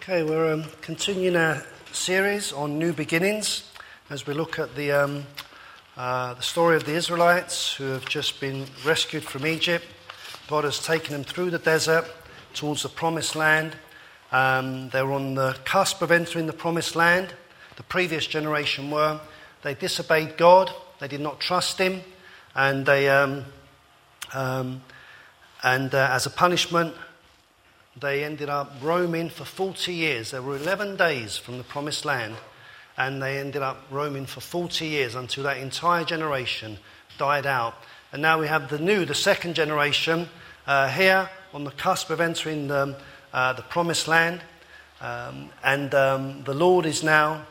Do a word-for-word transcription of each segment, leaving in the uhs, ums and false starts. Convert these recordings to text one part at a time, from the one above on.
Okay, we're um, continuing our series on new beginnings as we look at the um, uh, the story of the Israelites who have just been rescued from Egypt. God has taken them through the desert towards the promised land. Um, they were on the cusp of entering the promised land. The previous generation were. They disobeyed God. They did not trust Him, and they um, um, and uh, as a punishment, they ended up roaming for forty years. There were eleven days from the promised land, and they ended up roaming for forty years until that entire generation died out. And now we have the new, the second generation uh, here on the cusp of entering the, uh, the promised land. Um, and um, the Lord is now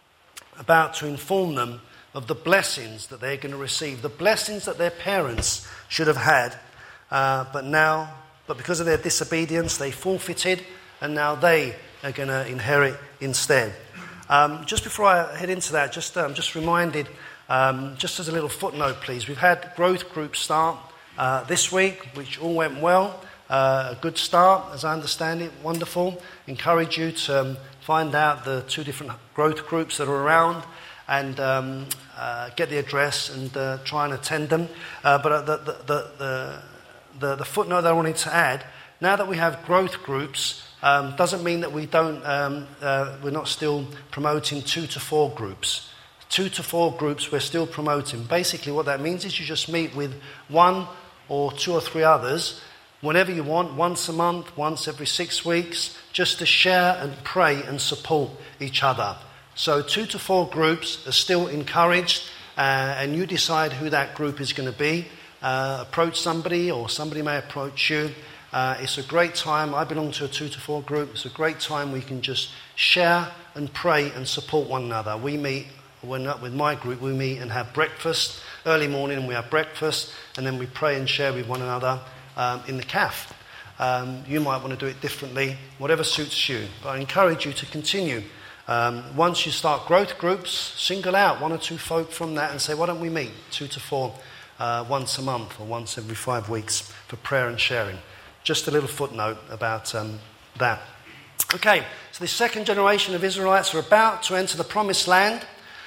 about to inform them of the blessings that they're going to receive, the blessings that their parents should have had, uh, but now... But because of their disobedience, they forfeited, and now they are going to inherit instead. Um, just before I head into that, just um, just reminded, um, just as a little footnote, please, we've had growth groups start uh, this week, which all went well. Uh, a good start, as I understand it, wonderful. Encourage you to um, find out the two different growth groups that are around and um, uh, get the address and uh, try and attend them. Uh, but the the the, the The, the footnote that I wanted to add, now that we have growth groups, um, doesn't mean that we don't, um, uh, we're not still promoting two to four groups. Two to four groups we're still promoting. Basically what that means is you just meet with one or two or three others whenever you want, once a month, once every six weeks, just to share and pray and support each other. So two to four groups are still encouraged, uh, and you decide who that group is going to be. Uh, approach somebody, or somebody may approach you. Uh, it's a great time. I belong to a two to four group. It's a great time we can just share and pray and support one another. We meet, when up with my group, we meet and have breakfast early morning, and we have breakfast, and then we pray and share with one another um, in the caf. Um, you might want to do it differently, whatever suits you. But I encourage you to continue. Um, once you start growth groups, single out one or two folk from that and say, why don't we meet two to four Uh, once a month or once every five weeks for prayer and sharing. Just a little footnote about um, that. Okay, so the second generation of Israelites are about to enter the promised land.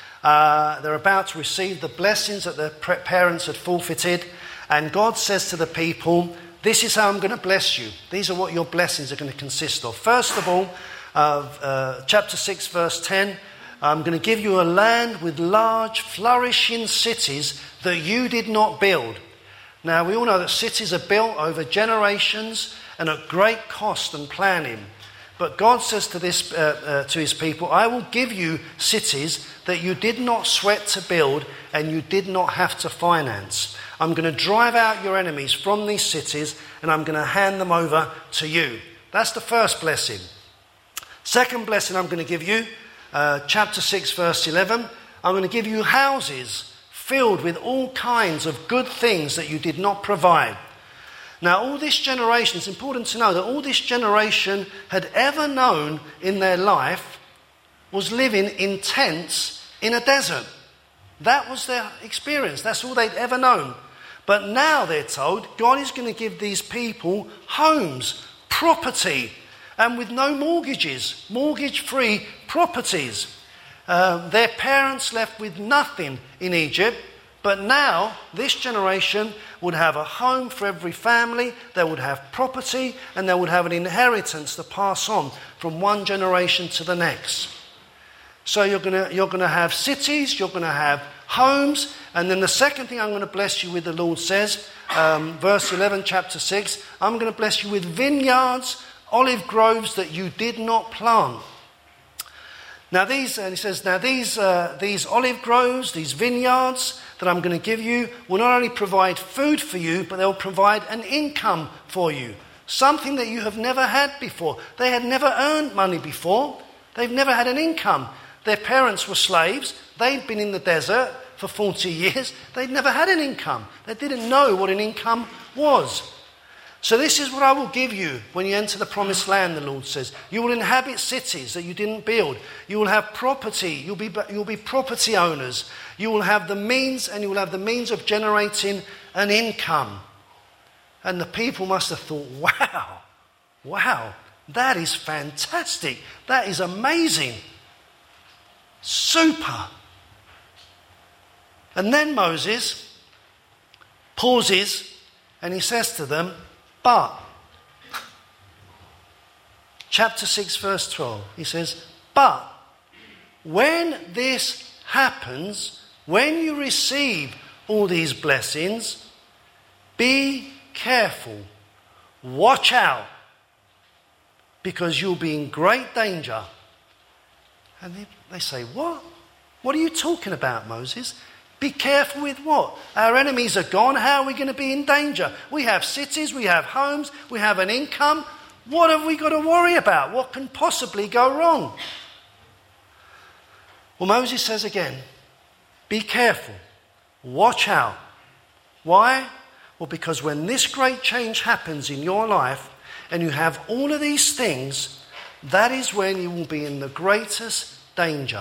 Uh, they're about to receive the blessings that their parents had forfeited. And God says to the people, this is how I'm going to bless you. These are what your blessings are going to consist of. First of all, uh, uh, chapter six, verse ten, I'm going to give you a land with large, flourishing cities that you did not build. Now, we all know that cities are built over generations and at great cost and planning. But God says to this uh, uh, to his people, I will give you cities that you did not sweat to build and you did not have to finance. I'm going to drive out your enemies from these cities and I'm going to hand them over to you. That's the first blessing. Second blessing I'm going to give you, Uh, chapter six, verse eleven, I'm going to give you houses filled with all kinds of good things that you did not provide. Now, all this generation, it's important to know that all this generation had ever known in their life was living in tents in a desert. That was their experience. That's all they'd ever known. But now they're told God is going to give these people homes, property, and with no mortgages, mortgage-free properties. Uh, their parents left with nothing in Egypt, but now this generation would have a home for every family, they would have property, and they would have an inheritance to pass on from one generation to the next. So you're going to you're going to have cities, you're going to have homes, and then the second thing I'm going to bless you with, the Lord says, um, verse eleven, chapter six, I'm going to bless you with vineyards, olive groves that you did not plant. Now these, and he says, now these uh, these olive groves, these vineyards that I'm going to give you will not only provide food for you, but they'll provide an income for you. Something that you have never had before. They had never earned money before. They've never had an income. Their parents were slaves. They'd been in the desert for forty years. They'd never had an income. They didn't know what an income was. So this is what I will give you when you enter the promised land, the Lord says. You will inhabit cities that you didn't build. You will have property. You'll be, you'll be property owners. You will have the means, and you will have the means of generating an income. And the people must have thought, wow, wow, That is fantastic. That is amazing. Super. And then Moses pauses and he says to them, but, chapter six, verse twelve, he says, but when this happens, when you receive all these blessings, be careful, watch out, because you'll be in great danger. And they, they say, what? What are you talking about, Moses? Be careful with what? Our enemies are gone. How are we going to be in danger? We have cities, we have homes, we have an income. What have we got to worry about? What can possibly go wrong? Well, Moses says again, be careful. Watch out. Why? Well, because when this great change happens in your life and you have all of these things, that is when you will be in the greatest danger.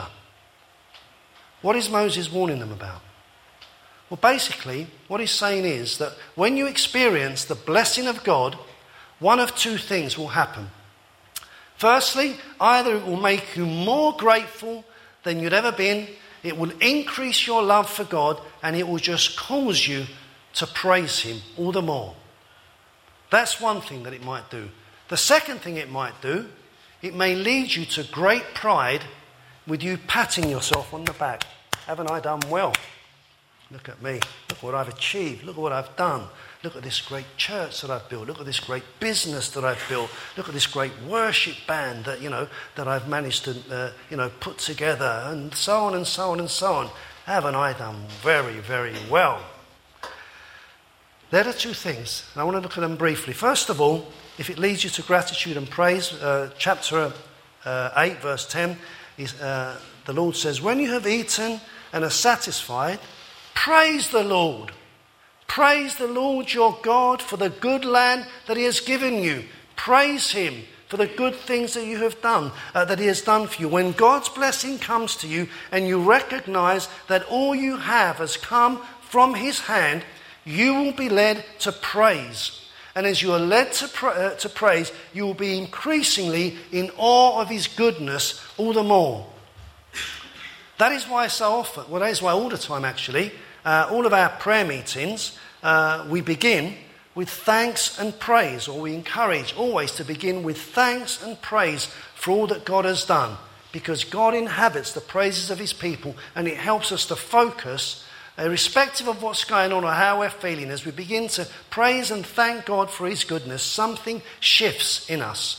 What is Moses warning them about? Well, basically, what he's saying is that when you experience the blessing of God, one of two things will happen. Firstly, either it will make you more grateful than you'd ever been, it will increase your love for God, and it will just cause you to praise him all the more. That's one thing that it might do. The second thing it might do, it may lead you to great pride with you patting yourself on the back. Haven't I done well? Look at me. Look what I've achieved. Look at what I've done. Look at this great church that I've built. Look at this great business that I've built. Look at this great worship band that, you know, that I've managed to, uh, you know, put together, and so on and so on and so on. Haven't I done very, very well? There are two things, and I want to look at them briefly. First of all, if it leads you to gratitude and praise, uh, chapter uh, eight, verse ten, is, uh, the Lord says, when you have eaten and are satisfied, praise the Lord. Praise the Lord your God for the good land that he has given you. Praise him for the good things that you have done, uh, that he has done for you. When God's blessing comes to you and you recognize that all you have has come from his hand, you will be led to praise. And as you are led to, pra- uh, to praise, you will be increasingly in awe of his goodness all the more. That is why so often, well, that is why all the time actually, uh, all of our prayer meetings, uh, we begin with thanks and praise, or we encourage always to begin with thanks and praise for all that God has done, because God inhabits the praises of his people, and it helps us to focus, irrespective of what's going on or how we're feeling. As we begin to praise and thank God for his goodness, something shifts in us.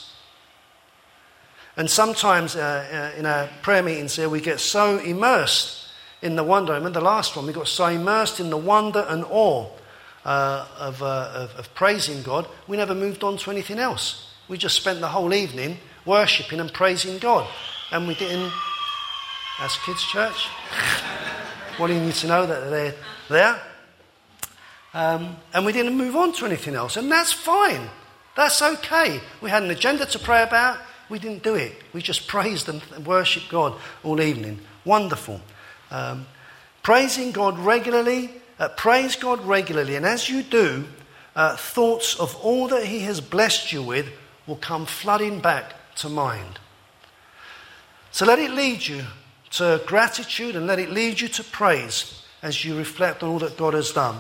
And sometimes uh, uh, in our prayer meetings here, we get so immersed in the wonder. I remember the last one, we got so immersed in the wonder and awe uh, of, uh, of, of praising God, we never moved on to anything else. We just spent the whole evening worshipping and praising God. And we didn't, as kids' church, wanting you to know that they're there. Um, and we didn't move on to anything else. And that's fine. That's okay. We had an agenda to pray about. We didn't do it. We just praised and worshipped God all evening. Wonderful. Um, praising God regularly. Uh, praise God regularly. And as you do, uh, thoughts of all that he has blessed you with will come flooding back to mind. So let it lead you to gratitude, and let it lead you to praise as you reflect on all that God has done.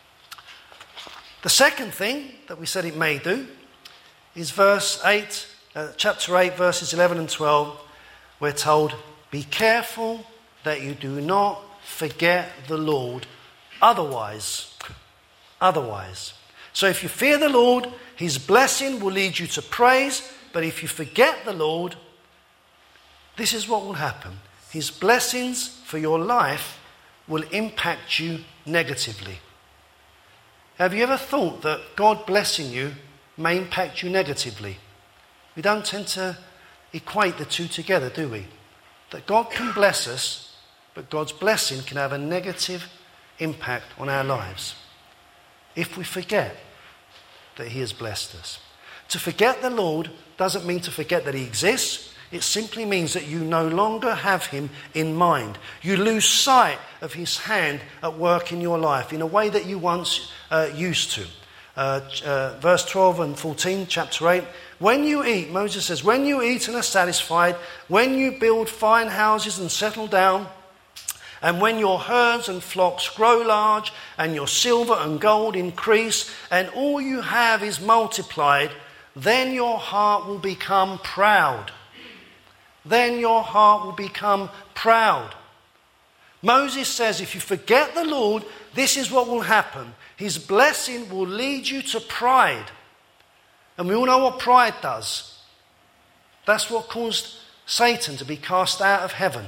The second thing that we said it may do is verse eight, uh, chapter eight, verses eleven and twelve. We're told, be careful that you do not forget the Lord, otherwise, otherwise. So if you fear the Lord, his blessing will lead you to praise, but if you forget the Lord, this is what will happen. His blessings for your life will impact you negatively. Have you ever thought that God blessing you may impact you negatively? We don't tend to equate the two together, do we? That God can bless us, but God's blessing can have a negative impact on our lives if we forget that he has blessed us. To forget the Lord doesn't mean to forget that he exists. It simply means that you no longer have him in mind. You lose sight of his hand at work in your life in a way that you once uh, used to. Uh, uh, verse twelve and fourteen, chapter eight, When you eat, Moses says, when you eat and are satisfied, when you build fine houses and settle down, and when your herds and flocks grow large, and your silver and gold increase, and all you have is multiplied, then your heart will become proud. Then your heart will become proud. Moses says, if you forget the Lord, this is what will happen. His blessing will lead you to pride. And we all know what pride does. That's what caused Satan to be cast out of heaven.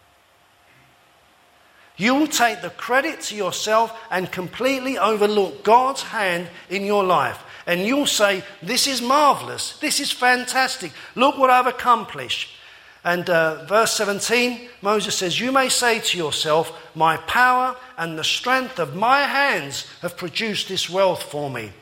You will take the credit to yourself and completely overlook God's hand in your life. And you'll say, this is marvelous. This is fantastic. Look what I've accomplished. And uh, verse seventeen, Moses says, you may say to yourself, my power and the strength of my hands have produced this wealth for me.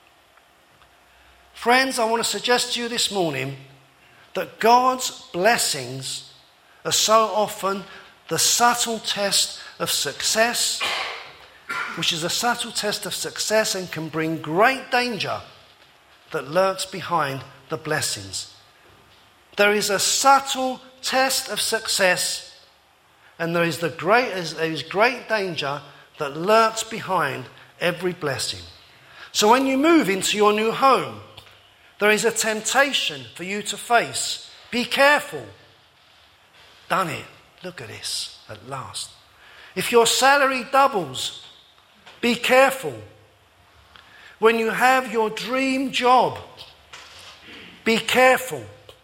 Friends, I want to suggest to you this morning that God's blessings are so often the subtle test of success, which is a subtle test of success and can bring great danger that lurks behind the blessings. There is a subtle test of success, and there is the great there is great danger that lurks behind every blessing. So when you move into your new home, there is a temptation for you to face. Be careful. Done it. Look at this at last. If your salary doubles, be careful. When you have your dream job, be careful.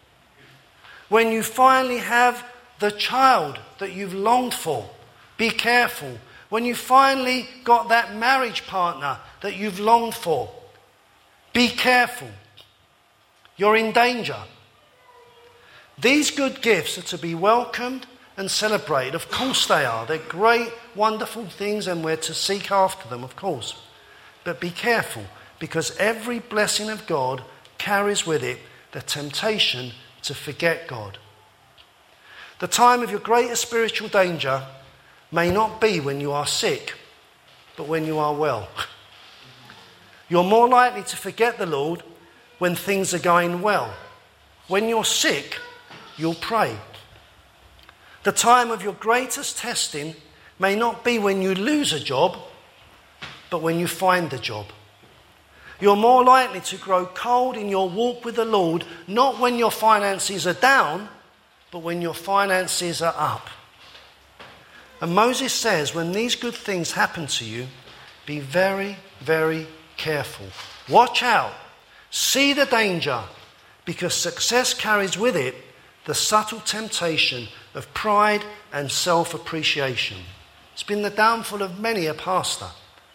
When you finally have the child that you've longed for, be careful. When you finally got that marriage partner that you've longed for, be careful. You're in danger. These good gifts are to be welcomed and celebrated. Of course they are. They're great, wonderful things, and we're to seek after them, of course. But be careful, because every blessing of God carries with it the temptation to forget God. The time of your greatest spiritual danger may not be when you are sick, but when you are well. You're more likely to forget the Lord when things are going well. When you're sick, you'll pray. The time of your greatest testing may not be when you lose a job, but when you find the job. You're more likely to grow cold in your walk with the Lord, not when your finances are down, but when your finances are up. And Moses says, when these good things happen to you, be very, very careful. Watch out. See the danger, because success carries with it the subtle temptation of pride and self-appreciation. It's been the downfall of many a pastor.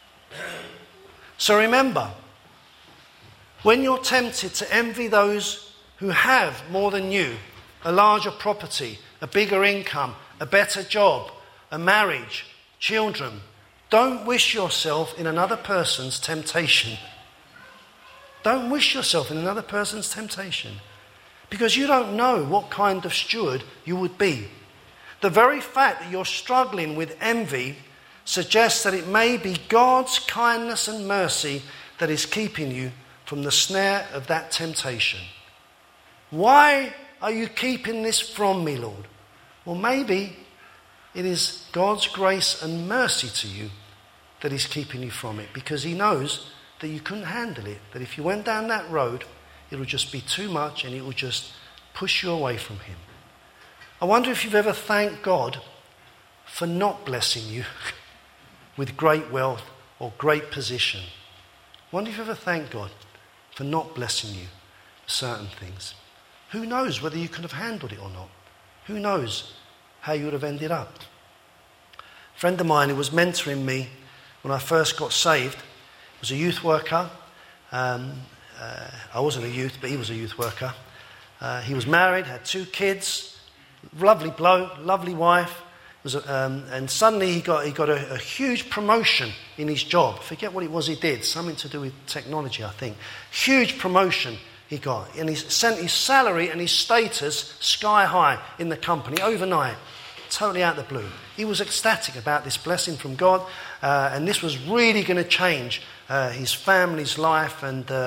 So remember, when you're tempted to envy those who have more than you, a larger property, a bigger income, a better job, a marriage, children, don't wish yourself in another person's temptation. Don't wish yourself in another person's temptation, because you don't know what kind of steward you would be. The very fact that you're struggling with envy suggests that it may be God's kindness and mercy that is keeping you from the snare of that temptation. Why are you keeping this from me, Lord? Well, maybe it is God's grace and mercy to you that is keeping you from it, because he knows that you couldn't handle it, that if you went down that road, it would just be too much and it would just push you away from him. I wonder if you've ever thanked God for not blessing you with great wealth or great position. I wonder if you've ever thanked God for not blessing you with certain things. Who knows whether you could have handled it or not? Who knows how you would have ended up? A friend of mine who was mentoring me when I first got saved was a youth worker. Um, uh, I wasn't a youth, but he was a youth worker. Uh, he was married, had two kids, lovely bloke, lovely wife. Was a, um, and suddenly he got he got a, a huge promotion in his job. Forget what it was he did, something to do with technology, I think. Huge promotion he got. And he sent his salary and his status sky high in the company overnight. Totally out of the blue. He was ecstatic about this blessing from God, uh, and this was really going to change uh, his family's life, and uh,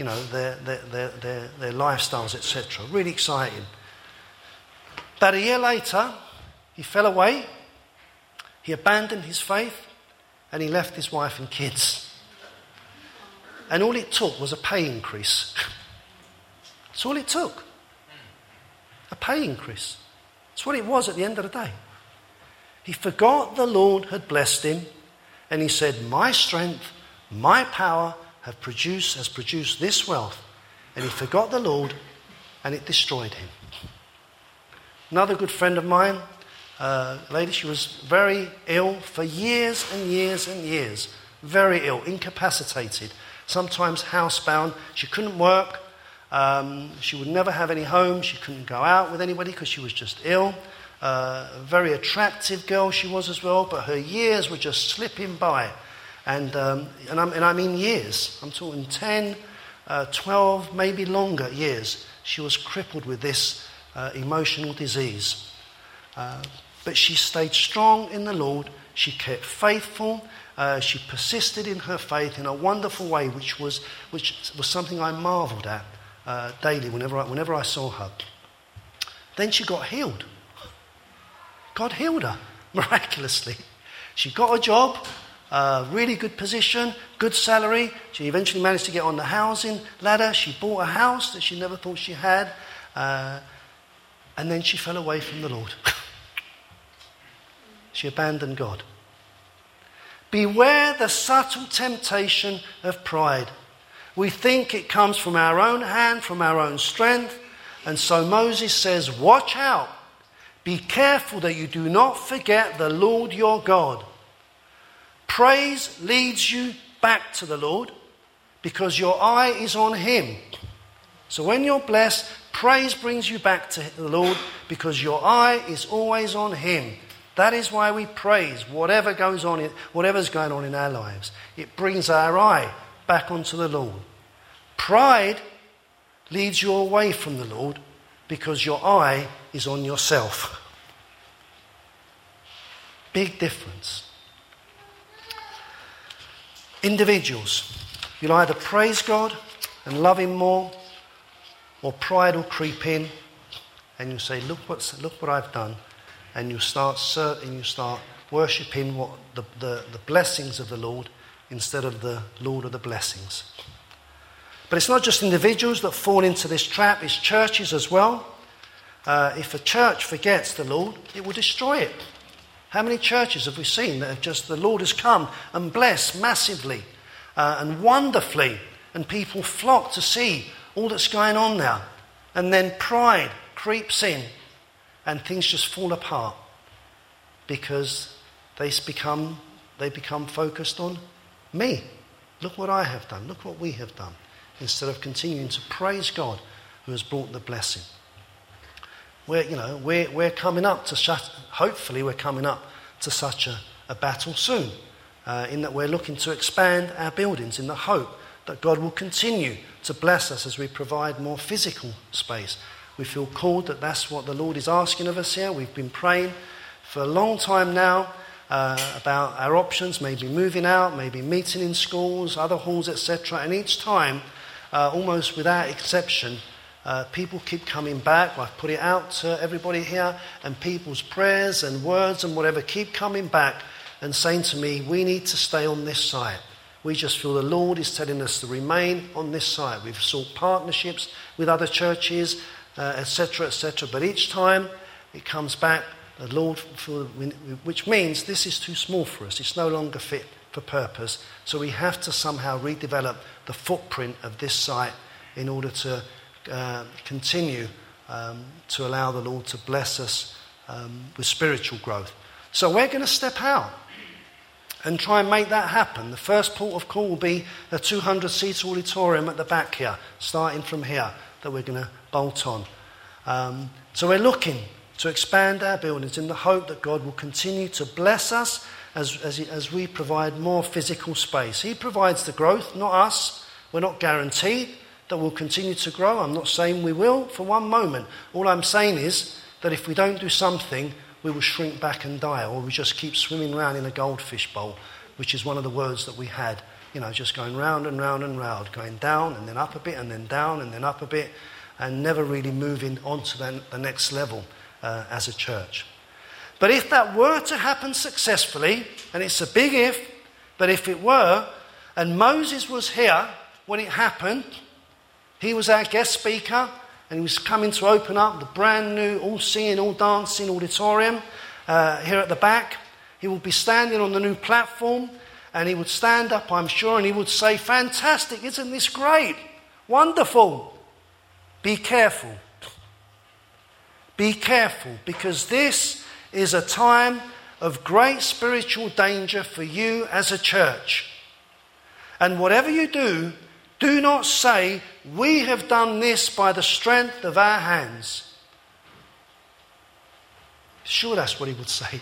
you know, their, their, their, their, their lifestyles, et cetera. Really exciting. About a year later, he fell away, he abandoned his faith, and he left his wife and kids. And all it took was a pay increase. That's all it took. A pay increase. That's what it was at the end of the day. He forgot the Lord had blessed him, and he said, my strength, my power have produced, has produced this wealth. And he forgot the Lord, and it destroyed him. Another good friend of mine, uh, a lady, she was very ill for years and years and years. Very ill, incapacitated, sometimes housebound. She couldn't work. Um, she would never have any home. She couldn't go out with anybody because she was just ill. Uh, a very attractive girl she was as well, but her years were just slipping by. And, um, and, I'm, and I mean years. I'm talking ten, uh, twelve, maybe longer years. She was crippled with this uh, emotional disease. Uh, but she stayed strong in the Lord. She kept faithful. Uh, she persisted in her faith in a wonderful way, which was, which was something I marveled at uh, daily whenever I, whenever I saw her. Then she got healed. God healed her miraculously. She got a job, a really good position, good salary. She eventually managed to get on the housing ladder. She bought a house that she never thought she had. Uh, and then she fell away from the Lord. She abandoned God. Beware the subtle temptation of pride. We think it comes from our own hand, from our own strength. And so Moses says, watch out. Be careful that you do not forget the Lord your God. Praise leads you back to the Lord because your eye is on him. So when you're blessed, praise brings you back to the Lord because your eye is always on him. That is why we praise whatever goes on, in, whatever's going on in our lives. It brings our eye back onto the Lord. Pride leads you away from the Lord because your eye is on yourself. Big difference. Individuals, you'll either praise God and love him more, or pride will creep in and you'll say, look what's, look what I've done. And you start and you start worshipping what the, the, the blessings of the Lord instead of the Lord of the blessings. But it's not just individuals that fall into this trap, it's churches as well. Uh, if a church forgets the Lord, it will destroy it. How many churches have we seen that have just, the Lord has come and blessed massively uh, and wonderfully, and people flock to see all that's going on now. And then pride creeps in and things just fall apart because they become, they become focused on me. Look what I have done. Look what we have done. Instead of continuing to praise God who has brought the blessing. We're, you know, we're, we're coming up to such, hopefully we're coming up to such a, a battle soon, uh, in that we're looking to expand our buildings in the hope that God will continue to bless us as we provide more physical space. We feel called that that's what the Lord is asking of us here. We've been praying for a long time now uh, about our options, maybe moving out, maybe meeting in schools, other halls, et cetera. And each time, uh, almost without exception, Uh, people keep coming back. I've put it out to everybody here, and people's prayers and words and whatever keep coming back and saying to me, we need to stay on this site. We just feel the Lord is telling us to remain on this site. We've sought partnerships with other churches, uh, et cetera, et cetera. But each time it comes back, the Lord, which means this is too small for us. It's no longer fit for purpose. So we have to somehow redevelop the footprint of this site in order to Uh, continue um, to allow the Lord to bless us um, with spiritual growth. So we're going to step out and try and make that happen. The first port of call will be a two hundred seat auditorium at the back here, starting from here, that we're going to bolt on. Um, so we're looking to expand our buildings in the hope that God will continue to bless us as, as, as we provide more physical space. He provides the growth, not us. We're not guaranteed that we'll continue to grow. I'm not saying we will for one moment. All I'm saying is that if we don't do something, we will shrink back and die, or we just keep swimming around in a goldfish bowl, which is one of the words that we had you know, just going round and round and round, going down and then up a bit and then down and then up a bit, and never really moving on to the, the next level uh, as a church. But if that were to happen successfully, and it's a big if, but if it were, and Moses was here when it happened, he was our guest speaker, and he was coming to open up the brand new, all singing, all dancing auditorium uh, here at the back. He would be standing on the new platform, and he would stand up, I'm sure, and he would say, "Fantastic, isn't this great? Wonderful. Be careful. Be careful, because this is a time of great spiritual danger for you as a church. And whatever you do, do not say, 'We have done this by the strength of our hands.'" Sure, that's what he would say.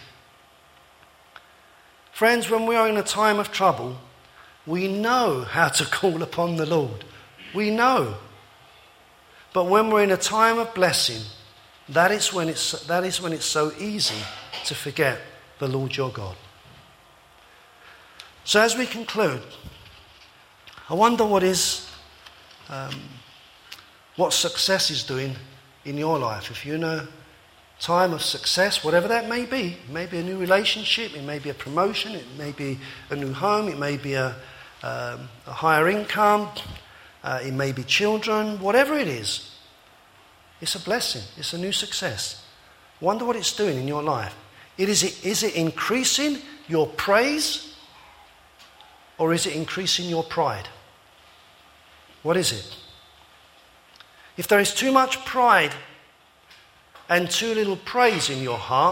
Friends, when we are in a time of trouble, we know how to call upon the Lord. We know. But when we're in a time of blessing, that is when it's, that is when it's so easy to forget the Lord your God. So as we conclude, I wonder what is, um, what success is doing in your life. If you're in a time of success, whatever that may be, it may be a new relationship, it may be a promotion, it may be a new home, it may be a, um, a higher income, uh, it may be children, whatever it is, it's a blessing, it's a new success. Wonder what it's doing in your life. It is, it, is it increasing your praise, or is it increasing your pride? What is it? If there is too much pride and too little praise in your heart,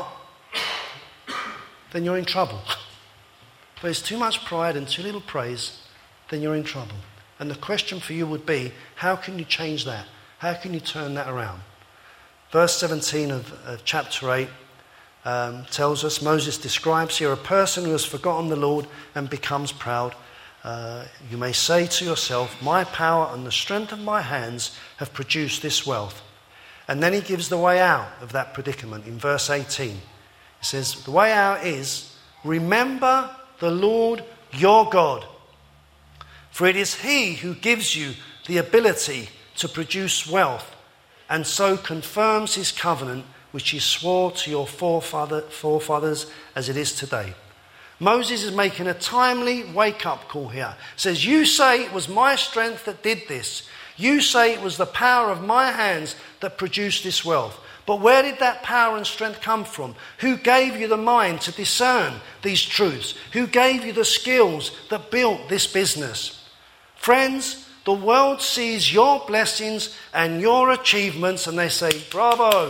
then you're in trouble. If there's too much pride and too little praise, then you're in trouble. And the question for you would be, how can you change that? How can you turn that around? Verse seventeen of, of chapter eight um, tells us, Moses describes here a person who has forgotten the Lord and becomes proud. Uh, you may say to yourself, "My power and the strength of my hands have produced this wealth." And then he gives the way out of that predicament in verse eighteen. He says, the way out is, "Remember the Lord your God, for it is he who gives you the ability to produce wealth, and so confirms his covenant which he swore to your forefather, forefathers as it is today." Moses is making a timely wake-up call here. He says, you say it was my strength that did this. You say it was the power of my hands that produced this wealth. But where did that power and strength come from? Who gave you the mind to discern these truths? Who gave you the skills that built this business? Friends, the world sees your blessings and your achievements and they say, bravo,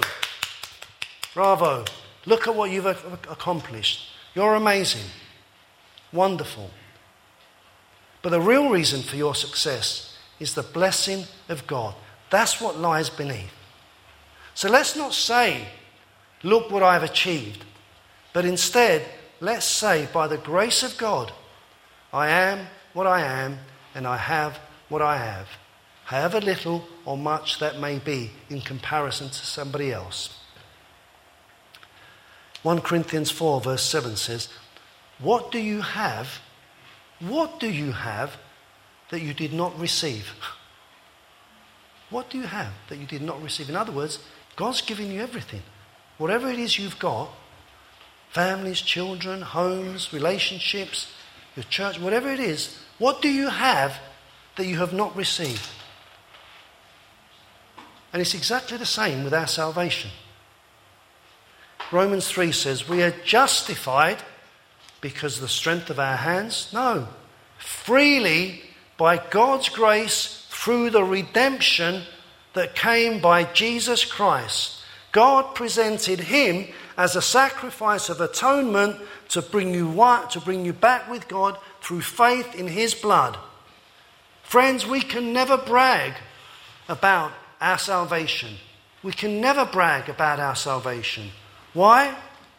bravo, look at what you've accomplished. You're amazing, wonderful. But the real reason for your success is the blessing of God. That's what lies beneath. So let's not say, look what I've achieved. But instead, let's say, by the grace of God, I am what I am and I have what I have. However little or much that may be in comparison to somebody else. First Corinthians four verse seven says, what do you have, what do you have that you did not receive? What do you have that you did not receive? In other words, God's given you everything. Whatever it is you've got, families, children, homes, relationships, your church, whatever it is, what do you have that you have not received? And it's exactly the same with our salvation. Romans three says, we are justified because of the strength of our hands? No. Freely by God's grace through the redemption that came by Jesus Christ. God presented him as a sacrifice of atonement to bring you to bring you back with God through faith in his blood. Friends, we can never brag about our salvation. We can never brag about our salvation. Why?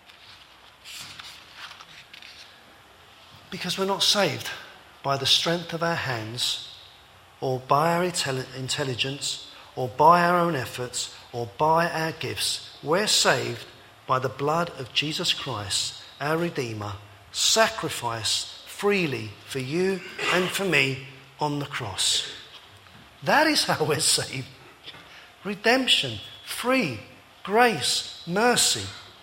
Because we're not saved by the strength of our hands, or by our intelligence, or by our own efforts, or by our gifts. We're saved by the blood of Jesus Christ, our Redeemer, sacrificed freely for you and for me on the cross. That is how we're saved. Redemption, free, grace, mercy.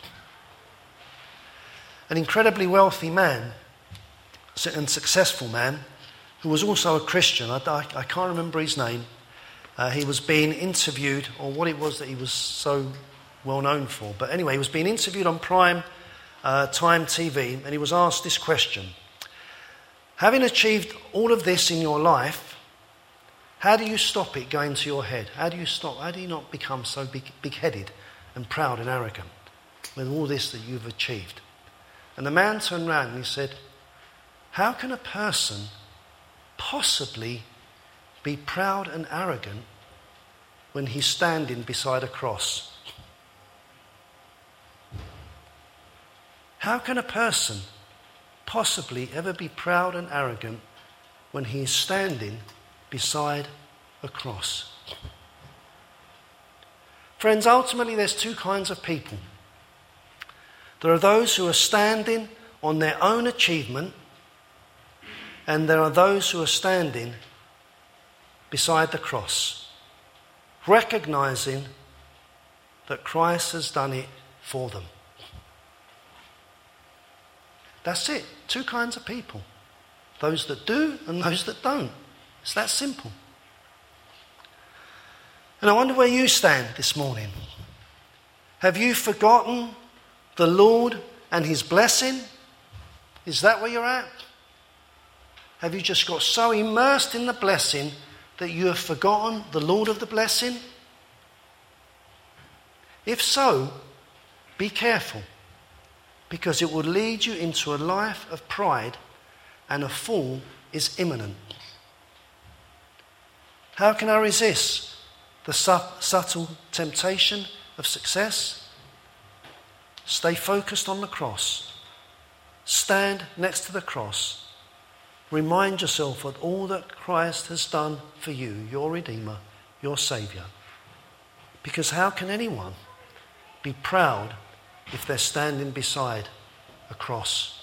An incredibly wealthy man and successful man who was also a Christian, I, I, I can't remember his name, uh, he was being interviewed, or what it was that he was so well known for. But anyway, he was being interviewed on Prime uh, Time T V, and he was asked this question. Having achieved all of this in your life, how do you stop it going to your head? How do you stop? How do you not become so big, big-headed and proud and arrogant with all this that you've achieved? And the man turned around and he said, how can a person possibly be proud and arrogant when he's standing beside a cross? How can a person possibly ever be proud and arrogant when he is standing beside a cross? Friends, ultimately there's two kinds of people. There are those who are standing on their own achievement, and there are those who are standing beside the cross, recognizing that Christ has done it for them. That's it. Two kinds of people. Those that do and those that don't. It's that simple. And I wonder where you stand this morning. Have you forgotten the Lord and his blessing? Is that where you're at? Have you just got so immersed in the blessing that you have forgotten the Lord of the blessing? If so, be careful, because it will lead you into a life of pride, and a fall is imminent. How can I resist the su- subtle temptation of success? Stay focused on the cross. Stand next to the cross. Remind yourself of all that Christ has done for you, your Redeemer, your Saviour. Because how can anyone be proud if they're standing beside a cross?